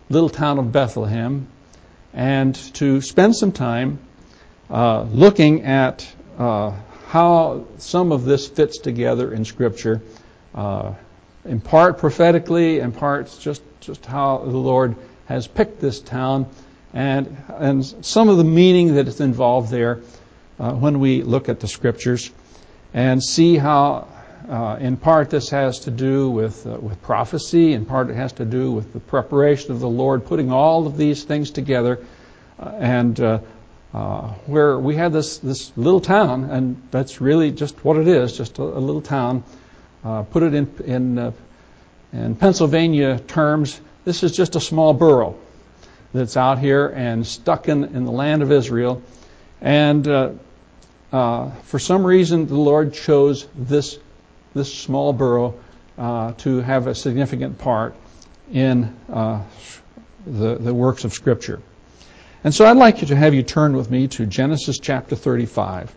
little town of Bethlehem and to spend some time looking at how some of this fits together in Scripture, in part prophetically, in part just how the Lord has picked this town, and some of the meaning that is involved there when we look at the Scriptures, and see how in part this has to do with prophecy, in part it has to do with the preparation of the Lord, putting all of these things together, and where we have this little town, and that's really just what it is, just a little town. Put it in Pennsylvania terms, this is just a small borough that's out here and stuck in the land of Israel. And for some reason, the Lord chose this small borough to have a significant part in the works of Scripture. And so I'd like to have you turn with me to Genesis chapter 35.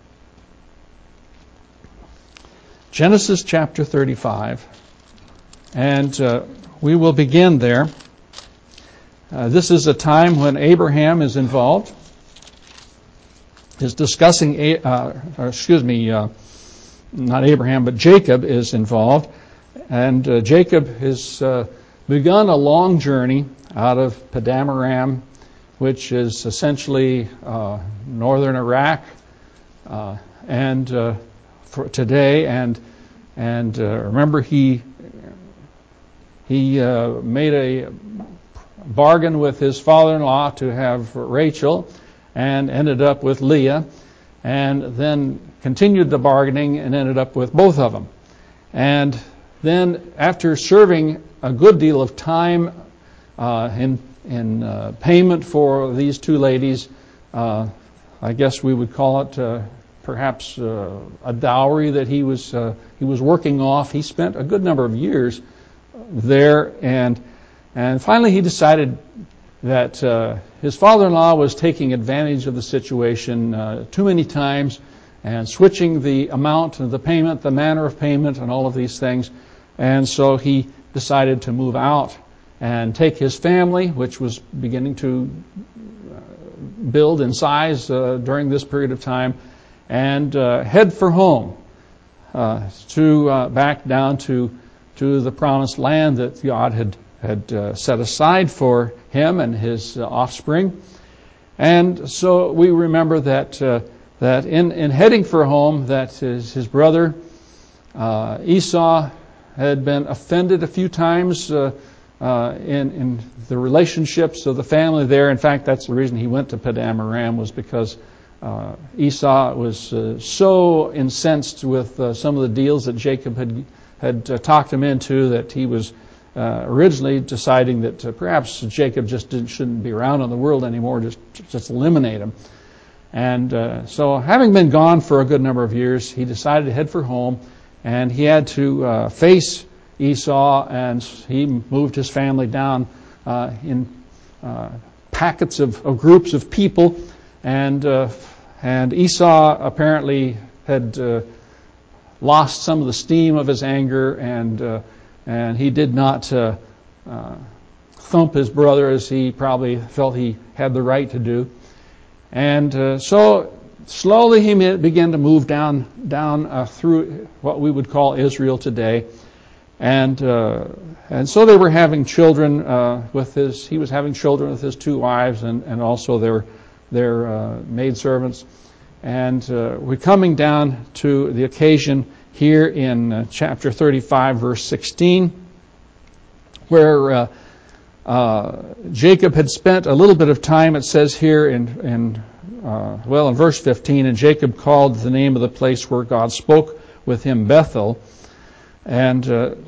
Genesis chapter 35. And we will begin there. This is a time when Abraham is involved. Is discussing, not Abraham, but Jacob is involved. And Jacob has begun a long journey out of Padan Aram, which is essentially northern Iraq, and for today. And remember, he made a bargain with his father-in-law to have Rachel, and ended up with Leah, and then continued the bargaining and ended up with both of them. And then, after serving a good deal of time in payment for these two ladies, I guess we would call it perhaps a dowry that he was working off. He spent a good number of years there, and finally he decided that his father-in-law was taking advantage of the situation too many times and switching the amount of the payment, the manner of payment, and all of these things. And so he decided to move out and take his family, which was beginning to build in size during this period of time, and head for home to back down to the promised land that God had set aside for him and his offspring. And so we remember that in heading for home, that his brother Esau had been offended a few times in the relationships of the family there. In fact, that's the reason he went to Padan Aram, was because Esau was so incensed with some of the deals that Jacob had talked him into, that he was originally deciding that perhaps Jacob just shouldn't be around in the world anymore, just eliminate him. And so having been gone for a good number of years, he decided to head for home, and he had to face Esau, and he moved his family down in packets of groups of people, and Esau apparently had lost some of the steam of his anger, and he did not thump his brother as he probably felt he had the right to do. And so slowly he began to move down through what we would call Israel today. And so they were having children he was having children with his two wives, and also their maidservants. And we're coming down to the occasion here in chapter 35, verse 16, where Jacob had spent a little bit of time. It says here in verse 15, and Jacob called the name of the place where God spoke with him Bethel. And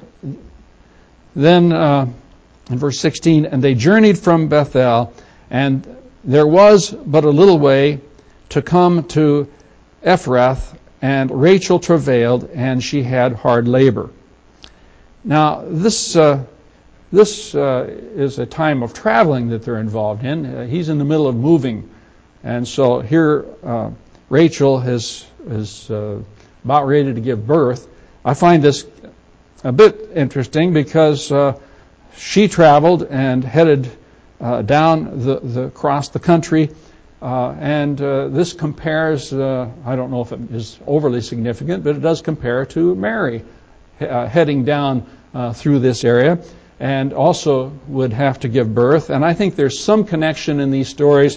then in verse 16, and they journeyed from Bethel, and there was but a little way to come to Ephrath, and Rachel travailed, and she had hard labor. Now, this is a time of traveling that they're involved in. He's in the middle of moving, and so here Rachel is about ready to give birth. I find this a bit interesting because she traveled and headed down across the country. And this compares, I don't know if it is overly significant, but it does compare to Mary heading down through this area, and also would have to give birth. And I think there's some connection in these stories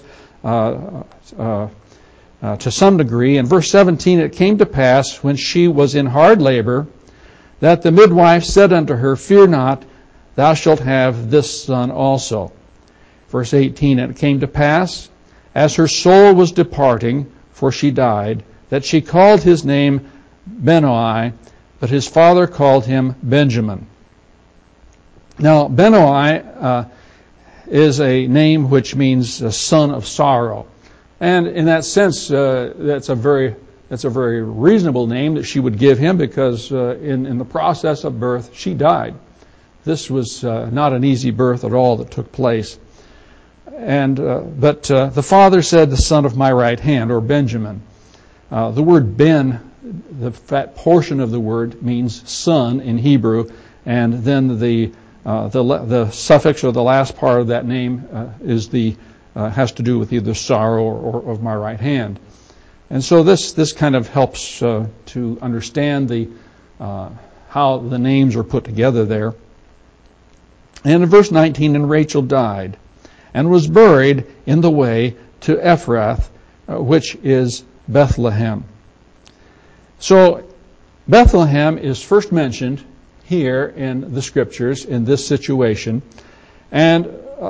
to some degree. In verse 17, it came to pass when she was in hard labor that the midwife said unto her, Fear not, thou shalt have this son also. Verse 18, and it came to pass, as her soul was departing, for she died, that she called his name Benoi, but his father called him Benjamin. Now, Benoi is a name which means a son of sorrow. And in that sense, that's a very reasonable name that she would give him, because in the process of birth, she died. This was not an easy birth at all that took place. And but the father said, the son of my right hand, or Benjamin. The word Ben, that portion of the word, means son in Hebrew, and then the suffix or the last part of that name has to do with either sorrow or of my right hand. And so this kind of helps to understand how the names are put together there. And in verse 19, and Rachel died, and was buried in the way to Ephrath, which is Bethlehem. So Bethlehem is first mentioned here in the Scriptures in this situation. And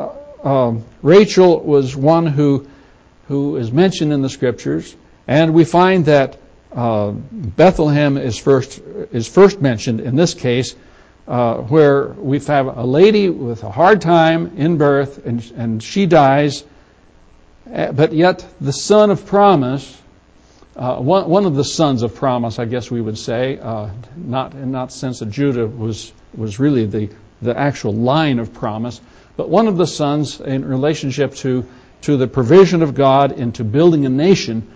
Rachel was one who is mentioned in the Scriptures. And we find that Bethlehem is first mentioned in this case, where we have a lady with a hard time in birth, and she dies, but yet the son of promise, one of the sons of promise, I guess we would say, not in that sense that Judah was really the actual line of promise, but one of the sons in relationship to the provision of God into building a nation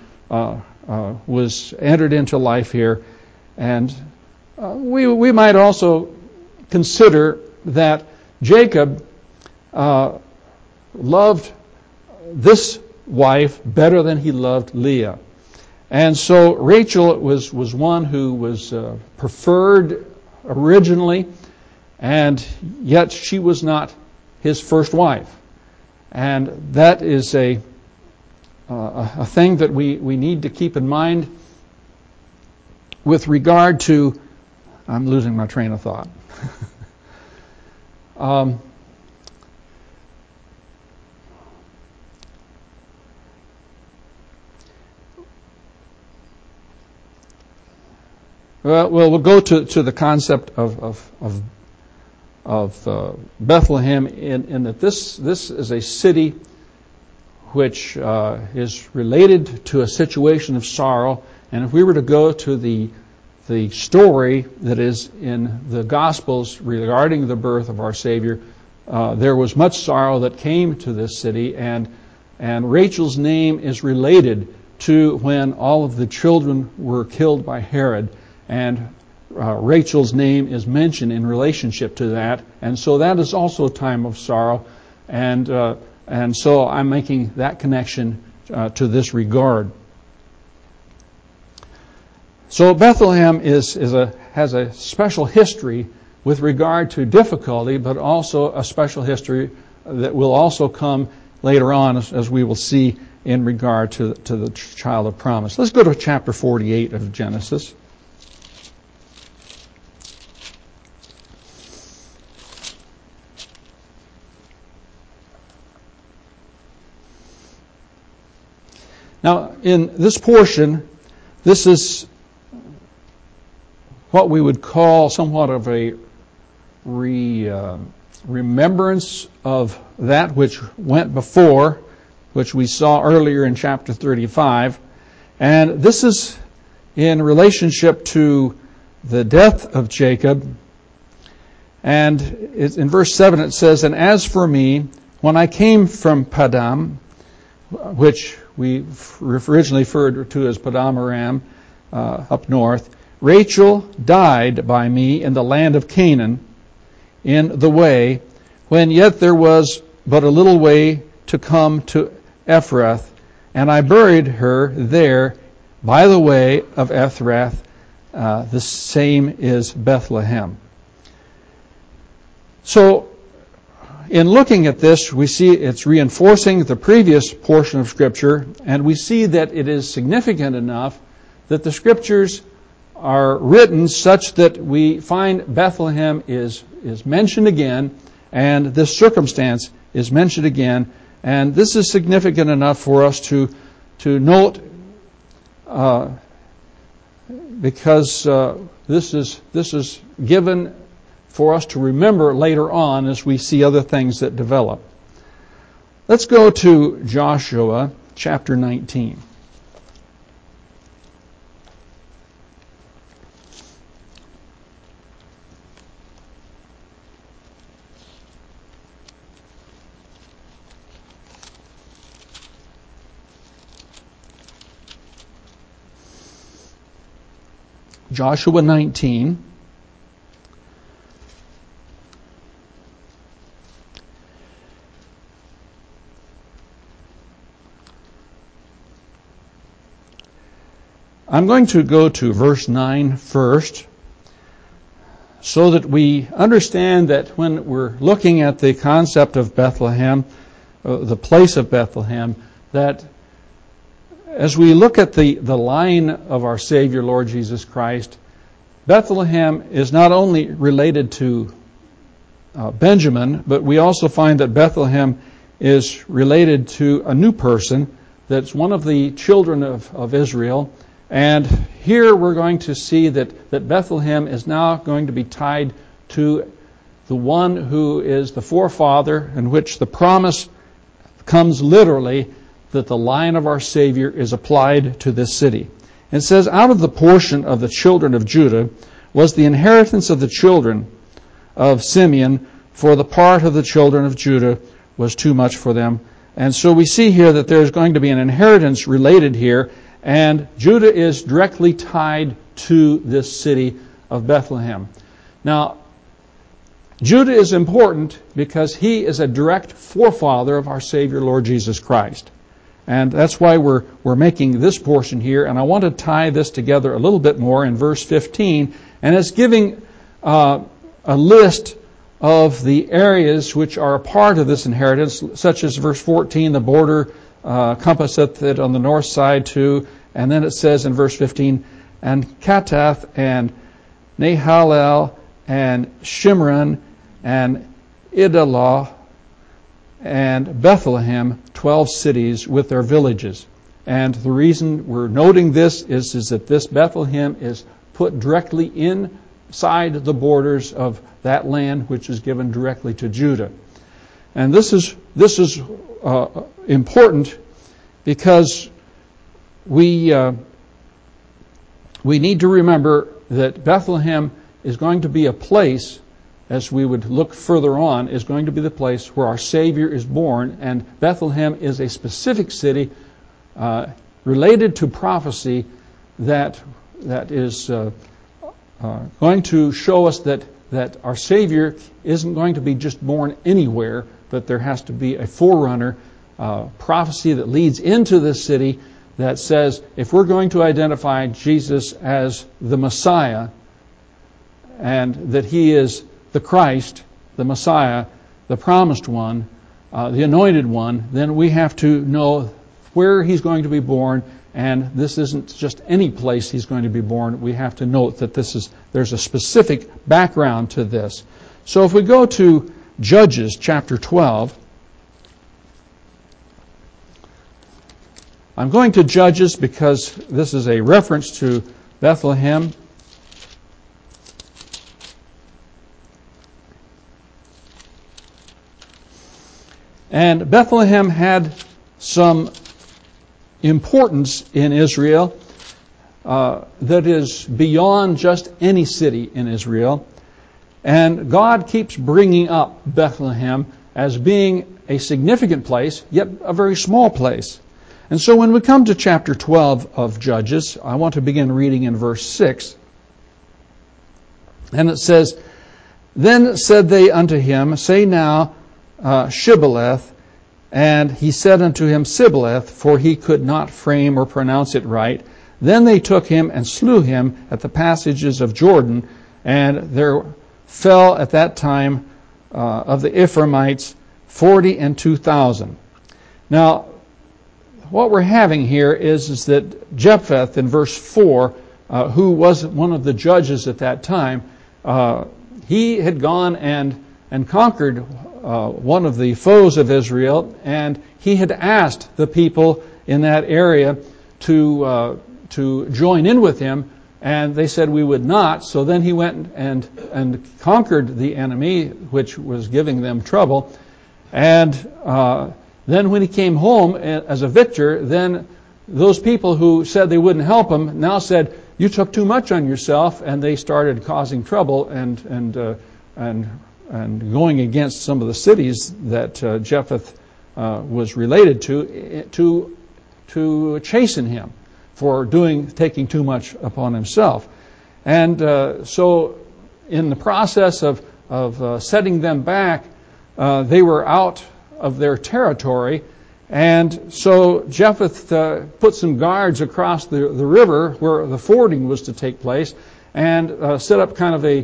was entered into life here. And we might also consider that Jacob loved this wife better than he loved Leah. And so Rachel was one who was preferred originally, and yet she was not his first wife. And that is a thing that we need to keep in mind with regard to... I'm losing my train of thought. We'll go to the concept of Bethlehem in that this is a city which is related to a situation of sorrow. And if we were to go to the story that is in the Gospels regarding the birth of our Savior, there was much sorrow that came to this city, and Rachel's name is related to when all of the children were killed by Herod, and Rachel's name is mentioned in relationship to that, and so that is also a time of sorrow, and so I'm making that connection to this regard. So Bethlehem has a special history with regard to difficulty, but also a special history that will also come later on, as we will see in regard to the child of promise. Let's go to chapter 48 of Genesis. Now, in this portion, this is what we would call somewhat of a remembrance of that which went before, which we saw earlier in chapter 35. And this is in relationship to the death of Jacob. And in verse 7 it says, and as for me, when I came from Padam, which we originally referred to as Padam Aram, up north, Rachel died by me in the land of Canaan in the way, when yet there was but a little way to come to Ephrath, and I buried her there by the way of Ephrath. The same is Bethlehem. So, in looking at this, we see it's reinforcing the previous portion of Scripture, and we see that it is significant enough that the Scriptures are written such that we find Bethlehem is mentioned again, and this circumstance is mentioned again, and this is significant enough for us to note, because this is given for us to remember later on as we see other things that develop. Let's go to Joshua chapter 19. Joshua 19. I'm going to go to verse 9 first, so that we understand that when we're looking at the concept of Bethlehem, the place of Bethlehem, that as we look at the line of our Savior, Lord Jesus Christ, Bethlehem is not only related to Benjamin, but we also find that Bethlehem is related to a new person that's one of the children of Israel. And here we're going to see that Bethlehem is now going to be tied to the one who is the forefather, in which the promise comes literally that the line of our Savior is applied to this city. It says, out of the portion of the children of Judah was the inheritance of the children of Simeon, for the part of the children of Judah was too much for them. And so we see here that there's going to be an inheritance related here, and Judah is directly tied to this city of Bethlehem. Now, Judah is important because he is a direct forefather of our Savior, Lord Jesus Christ. And that's why we're making this portion here. And I want to tie this together a little bit more in verse 15. And it's giving a list of the areas which are a part of this inheritance, such as verse 14, the border compasseth it on the north side too. And then it says in verse 15, and Katath and Nahalel and Shimron and Idalah and Bethlehem, 12 cities with their villages. And the reason we're noting this is that this Bethlehem is put directly inside the borders of that land which is given directly to Judah. And this is important because we need to remember that Bethlehem is going to be a place, as we would look further on, is going to be the place where our Savior is born. And Bethlehem is a specific city related to prophecy that is going to show us that our Savior isn't going to be just born anywhere, but there has to be a forerunner prophecy that leads into this city that says if we're going to identify Jesus as the Messiah and that He is the Christ, the Messiah, the promised one, the anointed one, then we have to know where He's going to be born, and this isn't just any place He's going to be born. We have to note that there's a specific background to this. So if we go to Judges chapter 12, I'm going to Judges because this is a reference to Bethlehem. And Bethlehem had some importance in Israel that is beyond just any city in Israel. And God keeps bringing up Bethlehem as being a significant place, yet a very small place. And so when we come to chapter 12 of Judges, I want to begin reading in verse 6. And it says, Then said they unto him, Say now, Shibboleth, and he said unto him Sibboleth, for he could not frame or pronounce it right. Then they took him and slew him at the passages of Jordan, and there fell at that time of the Ephraimites 42,000. Now, what we're having here is that Jephthah, in verse 4, who was one of the judges at that time, he had gone and conquered one of the foes of Israel, and he had asked the people in that area to join in with him, and they said we would not. So then he went and conquered the enemy, which was giving them trouble. And then when he came home as a victor, then those people who said they wouldn't help him now said, you took too much on yourself, and they started causing trouble and going against some of the cities that Jephthah was related to chasten him for taking too much upon himself. And so in the process of setting them back, they were out of their territory. And so Jephthah put some guards across the river where the fording was to take place, and set up kind of a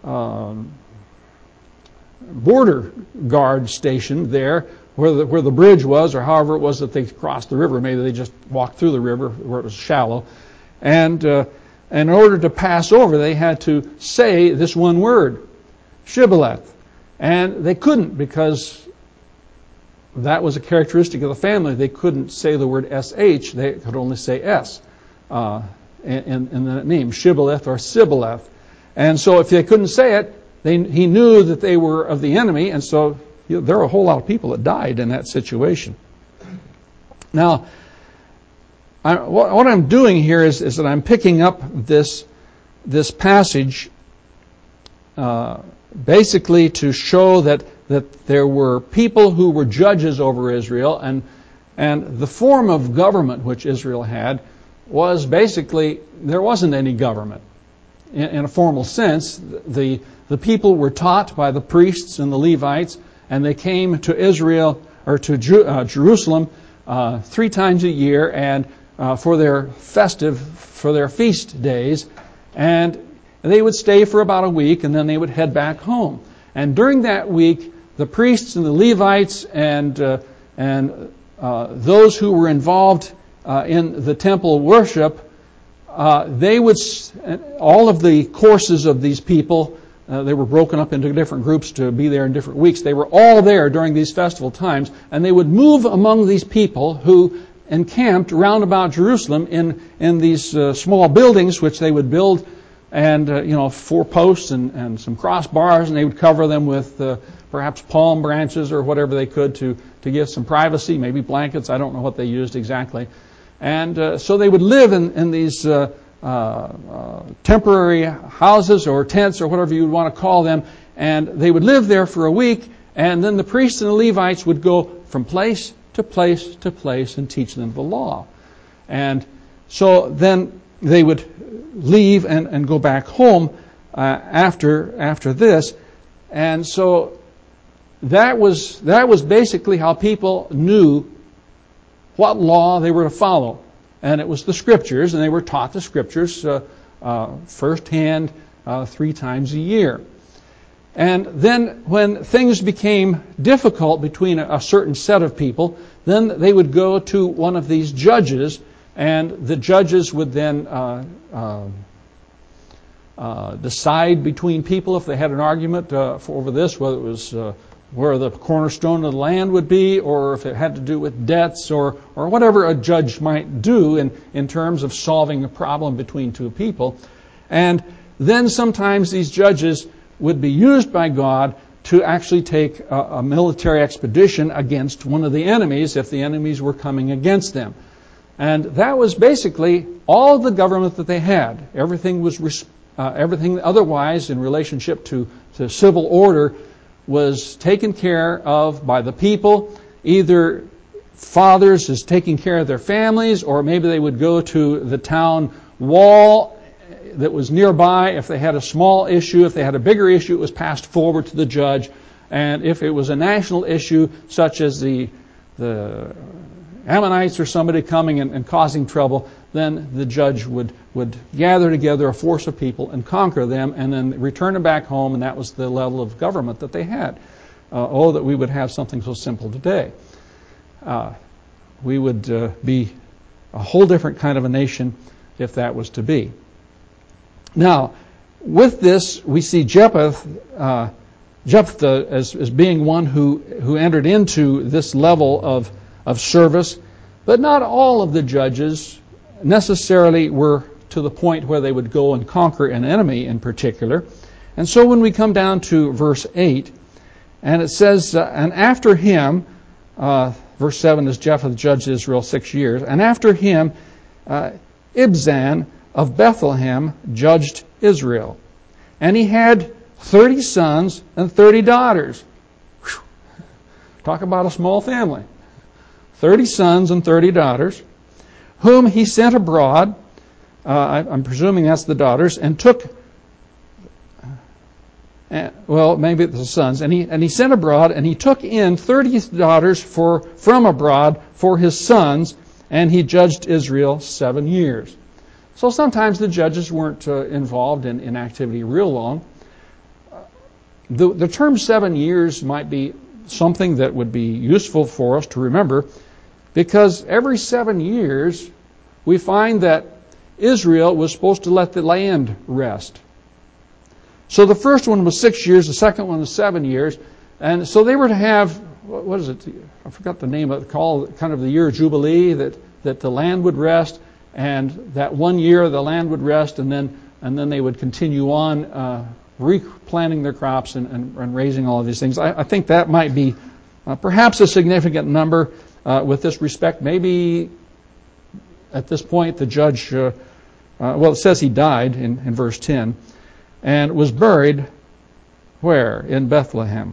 border guard station there where the bridge was, or however it was that they crossed the river. Maybe they just walked through the river where it was shallow. And in order to pass over, they had to say this one word, Shibboleth. And they couldn't, because that was a characteristic of the family. They couldn't say the word SH. They could only say S in the name, Shibboleth or Sibboleth. And so if they couldn't say it, he knew that they were of the enemy, and so there were a whole lot of people that died in that situation. Now, what I'm doing here is that I'm picking up this passage basically to show that there were people who were judges over Israel, and the form of government which Israel had was basically, there wasn't any government. In a formal sense, the people were taught by the priests and the Levites, and they came to Israel, or to Jerusalem 3 times a year, and for their feast days, and they would stay for about a week, and then they would head back home. And during that week, the priests and the Levites and those who were involved in the temple worship, they would, all of the courses of these people, they were broken up into different groups to be there in different weeks. They were all there during these festival times, and they would move among these people who encamped round about Jerusalem in these small buildings, which they would build, and 4 posts and some crossbars, and they would cover them with perhaps palm branches or whatever they could to give some privacy, maybe blankets. I don't know what they used exactly. And so they would live in these temporary houses or tents or whatever you would want to call them, and they would live there for a week, and then the priests and the Levites would go from place to place to place and teach them the law. And so then they would leave and go back home after this. And so that was basically how people knew what law they were to follow. And it was the Scriptures, and they were taught the Scriptures firsthand 3 times a year. And then when things became difficult between a certain set of people, then they would go to one of these judges, and the judges would then decide between people if they had an argument over this, whether it was where the cornerstone of the land would be, or if it had to do with debts, or whatever a judge might do in terms of solving a problem between 2 people. And then sometimes these judges would be used by God to actually take a military expedition against one of the enemies if the enemies were coming against them. And that was basically all the government that they had. Everything otherwise in relationship to civil order was taken care of by the people. Either fathers is taking care of their families, or maybe they would go to the town wall that was nearby. If they had a small issue, if they had a bigger issue, it was passed forward to the judge. And if it was a national issue, such as the Ammonites or somebody coming and causing trouble, then the judge would gather together a force of people and conquer them and then return them back home, and that was the level of government that they had. That we would have something so simple today. We would be a whole different kind of a nation if that was to be. Now, with this, we see Jephthah as being one who entered into this level of service, but not all of the judges necessarily were to the point where they would go and conquer an enemy in particular. And so when we come down to verse 8, and it says, and after him, verse 7 is Jephthah judged Israel 6 years, and after him, Ibzan of Bethlehem judged Israel. And he had 30 sons and 30 daughters. Whew. Talk about a small family. 30 sons and 30 daughters, whom he sent abroad, I'm presuming that's the daughters, and took, maybe it's the sons, and he sent abroad, and he took in 30 daughters from abroad for his sons, and he judged Israel 7 years. So sometimes the judges weren't involved in activity real long. The term 7 years might be something that would be useful for us to remember, because every 7 years we find that Israel was supposed to let the land rest. So the first one was 6 years, the second one was 7 years, and so they were to have, what is it? I forgot the name of it, called kind of the year of Jubilee, that the land would rest, and that 1 year the land would rest, and then they would continue on replanting their crops and raising all of these things. I think that might be perhaps a significant number with this respect. Maybe at this point the judge, it says he died in verse 10, and was buried where? In Bethlehem.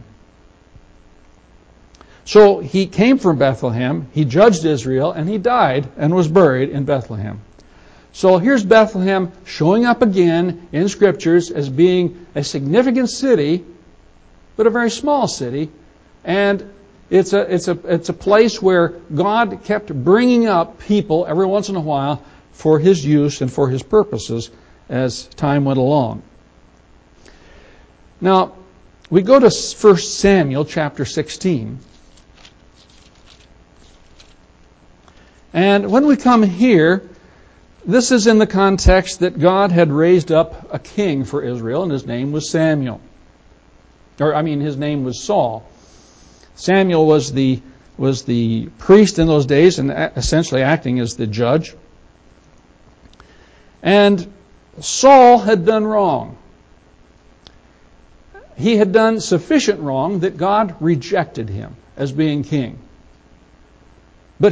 So he came from Bethlehem, he judged Israel, and he died and was buried in Bethlehem. So here's Bethlehem showing up again in Scriptures as being a significant city, but a very small city. And it's a place where God kept bringing up people every once in a while for His use and for His purposes as time went along. Now, we go to 1 Samuel chapter 16. And when we come here, this is in the context that God had raised up a king for Israel, and his name was Samuel. His name was Saul. Samuel was the priest in those days and essentially acting as the judge. And Saul had done wrong. He had done sufficient wrong that God rejected him as being king. But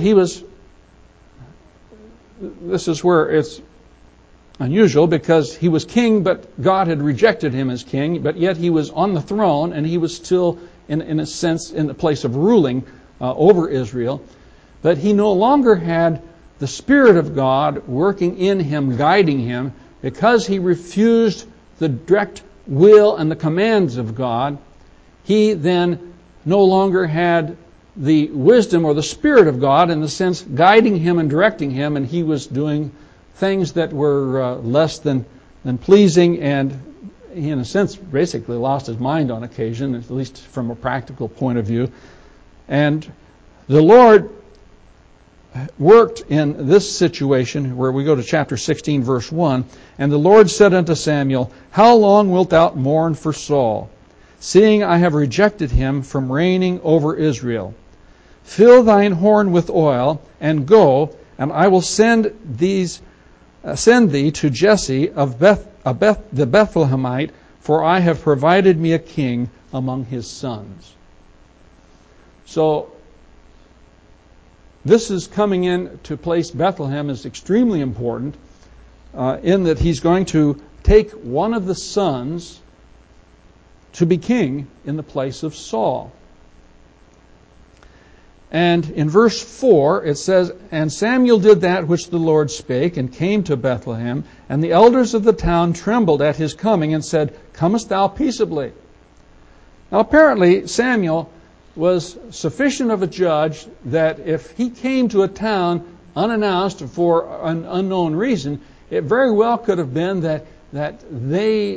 this is where it's unusual, because he was king, but God had rejected him as king, but yet he was on the throne, and he was still, in a sense, in the place of ruling over Israel. But he no longer had the Spirit of God working in him, guiding him, because he refused the direct will and the commands of God. He then no longer had the wisdom or the Spirit of God, in the sense guiding him and directing him, and he was doing things that were less than pleasing, and he, in a sense, basically lost his mind on occasion, at least from a practical point of view. And the Lord worked in this situation, where we go to chapter 16, verse 1, and the Lord said unto Samuel, How long wilt thou mourn for Saul, seeing I have rejected him from reigning over Israel? Fill thine horn with oil, and go, and I will send thee to Jesse of the Bethlehemite, for I have provided me a king among his sons. So this is coming in to place Bethlehem as extremely important, in that he's going to take one of the sons to be king in the place of Saul. And in verse 4 it says, And Samuel did that which the Lord spake, and came to Bethlehem, and the elders of the town trembled at his coming, and said, Comest thou peaceably? Now apparently Samuel was sufficient of a judge that if he came to a town unannounced for an unknown reason, it very well could have been that they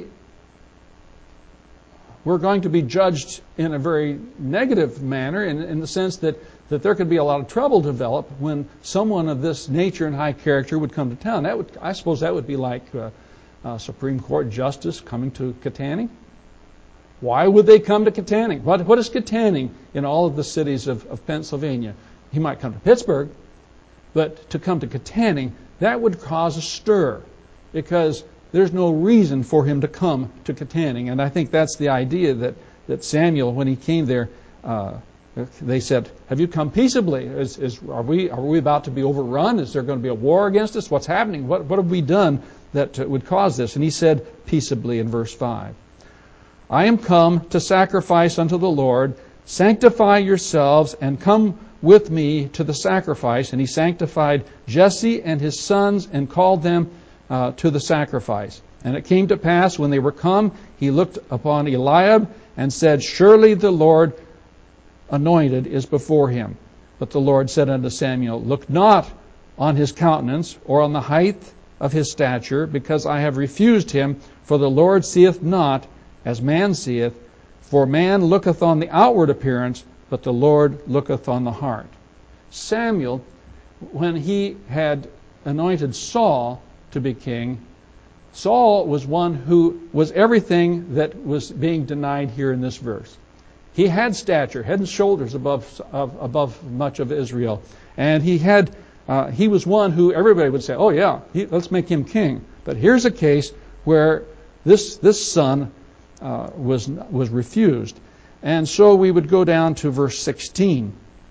were going to be judged in a very negative manner in the sense that there could be a lot of trouble develop when someone of this nature and high character would come to town. I suppose that would be like a Supreme Court justice coming to Kittanning. Why would they come to Kittanning? What is Kittanning in all of the cities of Pennsylvania? He might come to Pittsburgh, but to come to Kittanning, that would cause a stir because there's no reason for him to come to Kittanning. And I think that's the idea that Samuel, when he came there, they said, "Have you come peaceably? Are we about to be overrun? Is there going to be a war against us? What's happening? What have we done that would cause this?" And he said, peaceably in verse 5, "I am come to sacrifice unto the Lord. Sanctify yourselves and come with me to the sacrifice." And he sanctified Jesse and his sons and called them to the sacrifice. And it came to pass, when they were come, he looked upon Eliab and said, "Surely the Lord anointed is before him." But the Lord said unto Samuel, "Look not on his countenance or on the height of his stature, because I have refused him. For the Lord seeth not as man seeth, for man looketh on the outward appearance, but the Lord looketh on the heart." Samuel, when he had anointed Saul to be king, Saul was one who was everything that was being denied here in this verse. He had stature, head and shoulders above much of Israel, and he was one who everybody would say, "Oh yeah, let's make him king." But here's a case where this son was refused, and so we would go down to verse 16,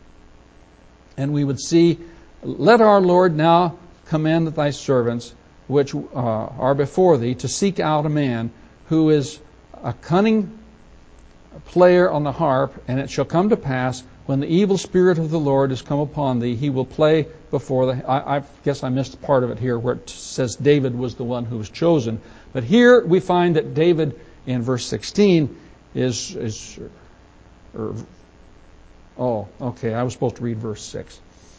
and we would see, "Let our Lord now command thy servants which are before thee to seek out a man who is a cunning player on the harp, and it shall come to pass when the evil spirit of the Lord is come upon thee, he will play before the..." I guess I missed part of it here where it says David was the one who was chosen. But here we find that David in verse 16 I was supposed to read verse 6.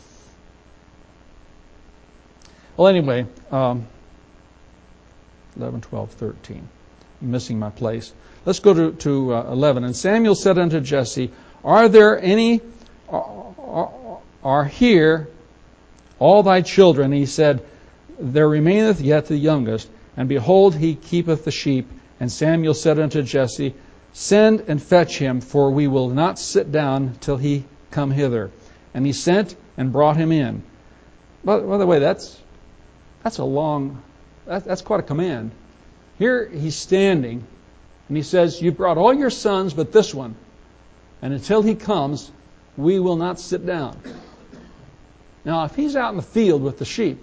Well, anyway, 11, 12, 13. I'm missing my place. Let's go to 11. "And Samuel said unto Jesse, Are here all thy children? And he said, There remaineth yet the youngest, and behold, he keepeth the sheep. And Samuel said unto Jesse, Send and fetch him, for we will not sit down till he come hither. And he sent and brought him in." By the way, that's quite a command. Here he's standing, and he says, "You brought all your sons, but this one. And until he comes, we will not sit down." Now, if he's out in the field with the sheep,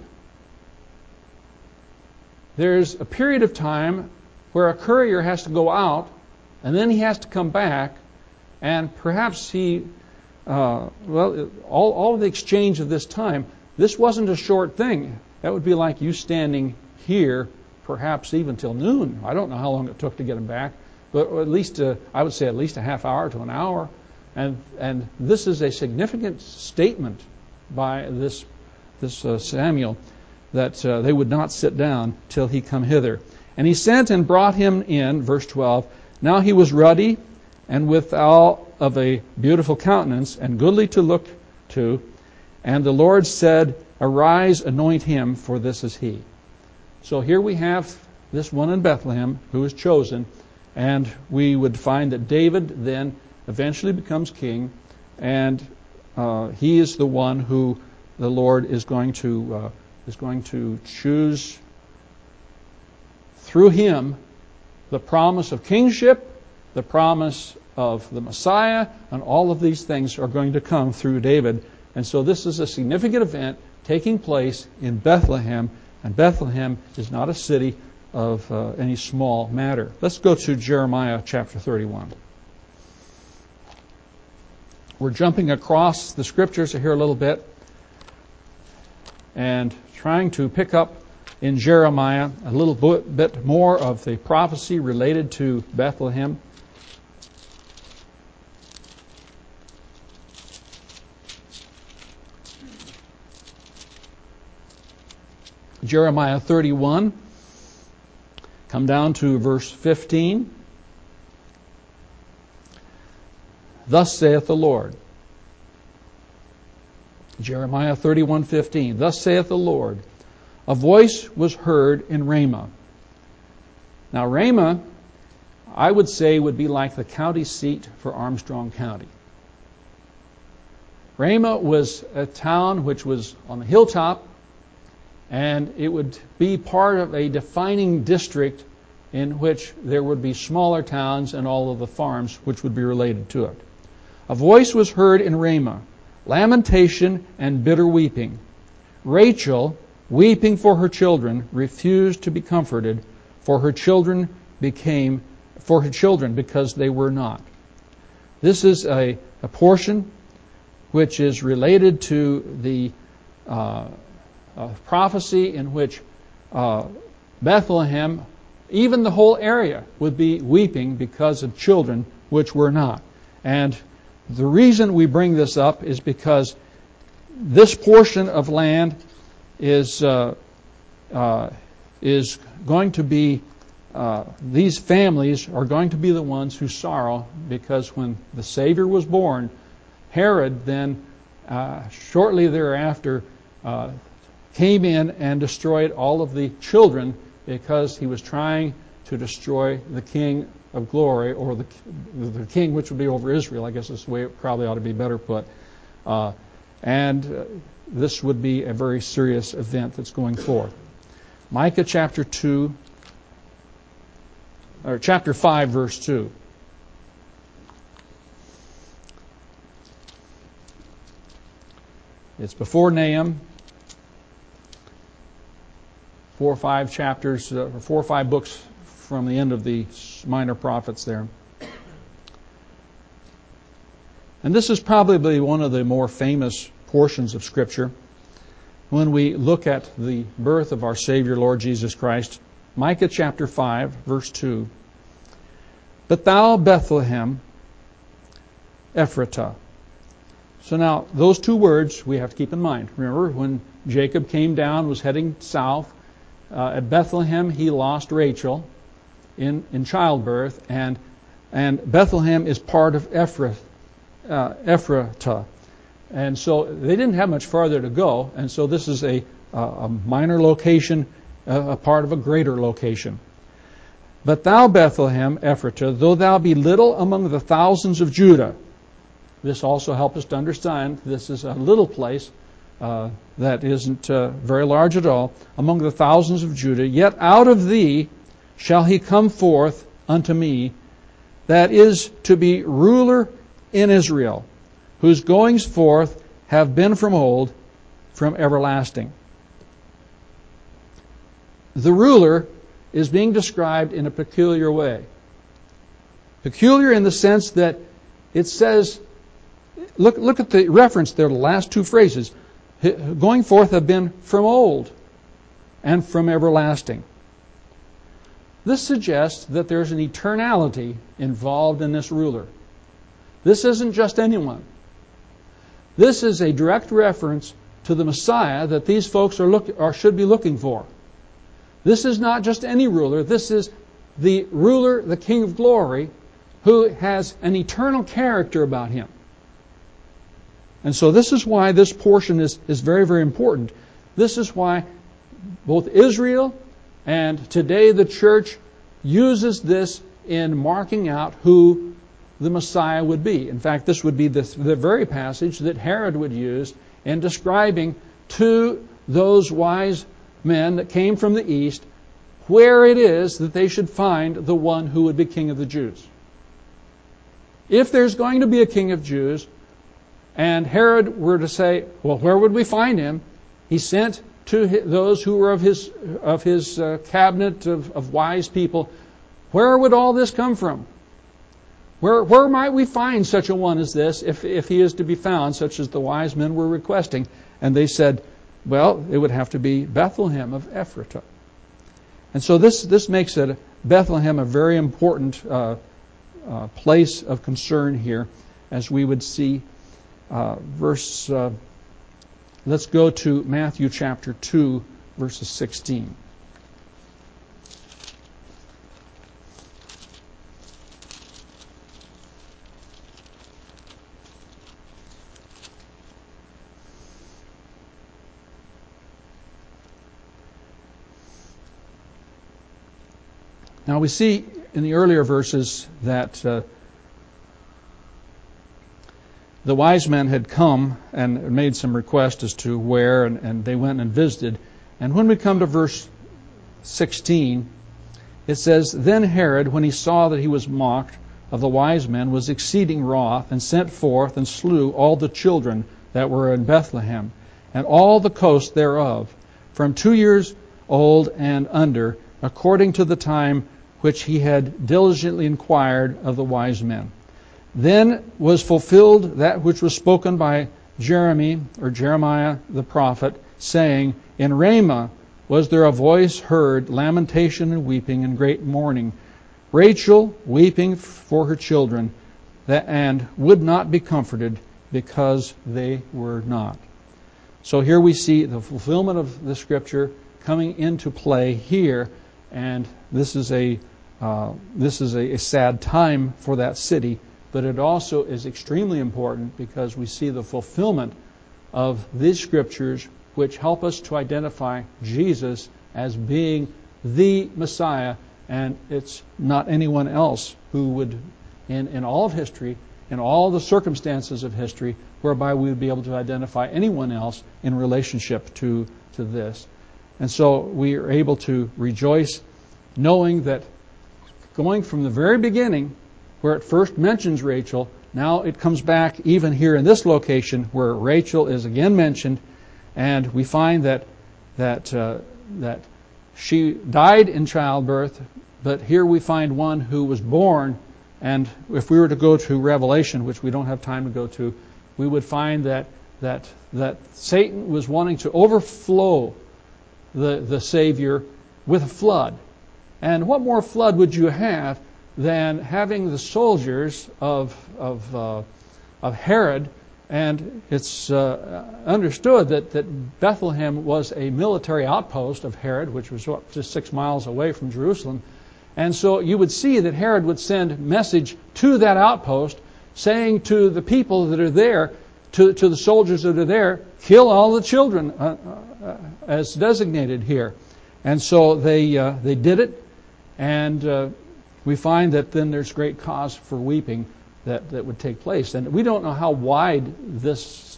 there's a period of time where a courier has to go out, and then he has to come back, and perhaps all of the exchange of this time, this wasn't a short thing. That would be like you standing here, perhaps even till noon. I don't know how long it took to get him back, but at least I would say at least a half hour to an hour. And this is a significant statement by this Samuel that they would not sit down till he come hither. "And he sent and brought him in," verse 12. "Now he was ruddy and withal of a beautiful countenance and goodly to look to. And the Lord said, Arise, anoint him, for this is he." So here we have this one in Bethlehem who is chosen, and we would find that David then eventually becomes king, and he is the one who the Lord is going to choose through him the promise of kingship, the promise of the Messiah, and all of these things are going to come through David. And so this is a significant event taking place in Bethlehem, and Bethlehem is not a city of any small matter. Let's go to Jeremiah chapter 31. We're jumping across the scriptures here a little bit and trying to pick up in Jeremiah a little bit more of the prophecy related to Bethlehem. Jeremiah 31. Come down to verse 15. Thus saith the Lord. Jeremiah 31:15. Thus saith the Lord, a voice was heard in Ramah. Now Ramah, I would say, would be like the county seat for Armstrong County. Ramah was a town which was on the hilltop, and it would be part of a defining district in which there would be smaller towns and all of the farms which would be related to it. A voice was heard in Ramah, lamentation and bitter weeping. Rachel, weeping for her children, refused to be comforted, for her children because they were not. This is a portion which is related to the prophecy in which Bethlehem, even the whole area, would be weeping because of children which were not. And the reason we bring this up is because this portion of land is going to be, these families are going to be the ones who sorrow, because when the Savior was born, Herod then, shortly thereafter, came in and destroyed all of the children because he was trying to destroy the King of Glory, or the king which would be over Israel, I guess is the way it probably ought to be better put. And this would be a very serious event that's going forth. Micah chapter 5, verse 2. It's before Nahum. 4 or 5 chapters, 4 or 5 books from the end of the minor prophets there. And this is probably one of the more famous portions of Scripture when we look at the birth of our Savior, Lord Jesus Christ. Micah chapter 5, verse 2. But thou, Bethlehem, Ephratah. So now, those two words we have to keep in mind. Remember, when Jacob came down, was heading south, at Bethlehem he lost Rachel in childbirth, and Bethlehem is part of Ephratah. And so they didn't have much farther to go, and so this is a minor location, a part of a greater location. But thou, Bethlehem, Ephratah, though thou be little among the thousands of Judah. This also helps us to understand this is a little place that isn't very large at all, among the thousands of Judah. Yet out of thee shall he come forth unto me, that is to be ruler in Israel, whose goings forth have been from old, from everlasting. The ruler is being described in a peculiar way. Peculiar in the sense that it says, look at the reference there, the last two phrases. Going forth have been from old and from everlasting. This suggests that there's an eternality involved in this ruler. This isn't just anyone. This is a direct reference to the Messiah that these folks should be looking for. This is not just any ruler. This is the ruler, the King of Glory, who has an eternal character about him. And so this is why this portion is very, very important. This is why both Israel and today the church uses this in marking out who the Messiah would be. In fact, this would be the very passage that Herod would use in describing to those wise men that came from the east where it is that they should find the one who would be King of the Jews. If there's going to be a King of Jews, and Herod were to say, well, where would we find him? He sent to those who were of his cabinet of wise people, where would all this come from? Where might we find such a one as this if he is to be found, such as the wise men were requesting? And they said, well, it would have to be Bethlehem of Ephratah. And so this makes it Bethlehem a very important place of concern here, as we would see let's go to Matthew chapter 2, verses 16. Now we see in the earlier verses that the wise men had come and made some request as to where, and they went and visited. And when we come to verse 16, it says, Then Herod, when he saw that he was mocked of the wise men, was exceeding wroth, and sent forth and slew all the children that were in Bethlehem, and all the coast thereof, from 2 years old and under, according to the time which he had diligently inquired of the wise men. Then was fulfilled that which was spoken by Jeremiah the prophet, saying, In Ramah was there a voice heard, lamentation and weeping and great mourning, Rachel weeping for her children, and would not be comforted, because they were not. So here we see the fulfillment of the Scripture coming into play here, and this is a sad time for that city, but it also is extremely important because we see the fulfillment of these Scriptures, which help us to identify Jesus as being the Messiah, and it's not anyone else who would, in all of history, in all the circumstances of history, whereby we would be able to identify anyone else in relationship to this. And so we are able to rejoice knowing that going from the very beginning, where it first mentions Rachel, now it comes back even here in this location where Rachel is again mentioned, and we find that she died in childbirth, but here we find one who was born. And if we were to go to Revelation, which we don't have time to go to, we would find that Satan was wanting to overflow the Savior with a flood. And what more flood would you have than having the soldiers of Herod? And it's understood that Bethlehem was a military outpost of Herod, which was just 6 miles away from Jerusalem. And so you would see that Herod would send message to that outpost saying to the people that are there, to the soldiers that are there, kill all the children as designated here. And so they did it. And we find that then there's great cause for weeping that would take place. And we don't know how wide this,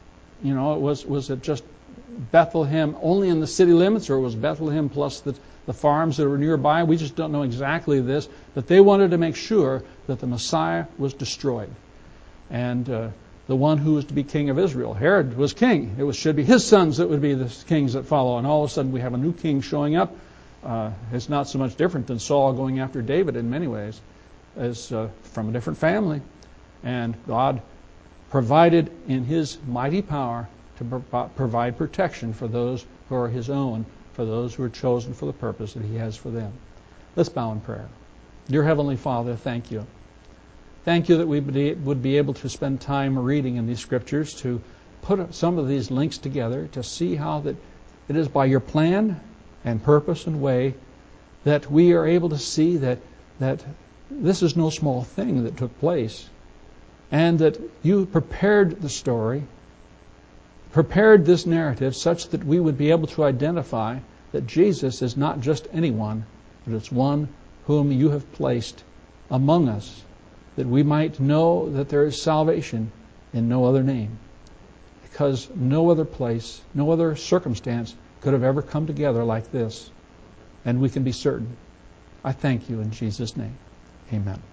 was it just Bethlehem only in the city limits, or was Bethlehem plus the farms that were nearby? We just don't know exactly this. But they wanted to make sure that the Messiah was destroyed. And the one who was to be king of Israel, Herod, was king. It should be his sons that would be the kings that follow. And all of a sudden we have a new king showing up. It's not so much different than Saul going after David in many ways, as from a different family. And God provided in His mighty power to provide protection for those who are His own, for those who are chosen for the purpose that He has for them. Let's bow in prayer. Dear Heavenly Father, thank you. Thank you that we would be able to spend time reading in these Scriptures, to put some of these links together, to see how that it is by your plan and purpose and way that we are able to see that this is no small thing that took place, and that you prepared the story, prepared this narrative such that we would be able to identify that Jesus is not just anyone, but it's one whom you have placed among us, that we might know that there is salvation in no other name, because no other place, no other circumstance could have ever come together like this. And we can be certain. I thank you in Jesus' name. Amen.